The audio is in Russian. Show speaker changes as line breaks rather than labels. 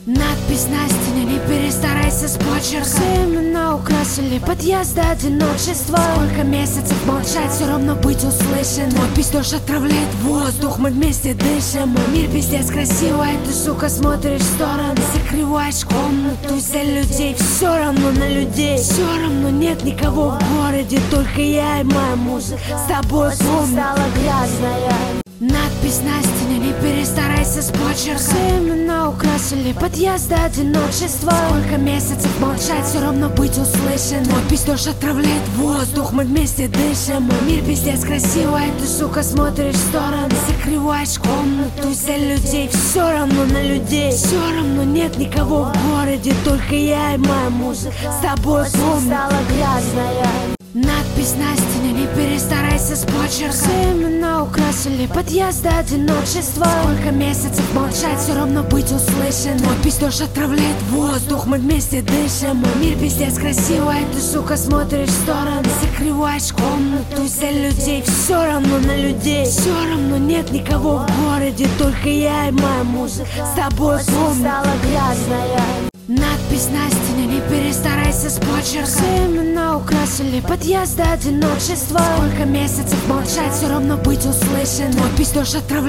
Надпись на стене, не перестарайся с почерком. Все имена украсили подъезд до одиночества. Сколько месяцев молчать, все равно быть услышанным. Подпись дождь отравляет воздух, мы вместе дышим. Мир пиздец красивый, ты, сука, смотришь в сторону. Закрываешь комнату из-за людей. Все равно на людей, все равно нет никого в городе. Только я и моя музыка с тобой помню.
Стала грязная.
Надпись на стене, не перестарайся с почерком. Все имена украсили подъезд до одиночества. Сколько месяцев молчать, все равно быть услышанным. Подпись дождь отравляет воздух, мы вместе дышим. Мир пиздец красивый, ты, сука, смотришь в сторону. Закрываешь комнату из-за людей. Все равно на людей, все равно нет никого в городе. Только я и моя музыка с тобой помню.
Стала грязная.
Надпись на стене, не перестарайся с почерком. Все имена украсили подъезд до одиночества. Сколько месяцев молчать, все равно быть услышанным. Подпись дождь отравляет воздух, мы вместе дышим. Мир пиздец красивый, ты, сука, смотришь в сторону. Закрываешь комнату из-за людей. Все равно на людей, все равно нет никого в городе. Только я и моя музыка с тобой помню.
Стала грязная.
Надпись на стене, не перестарайся с почерком. Все имена украсили подъезд до одиночества. Сколько месяцев молчать, все равно быть услышанным. Подпись дождь отравляет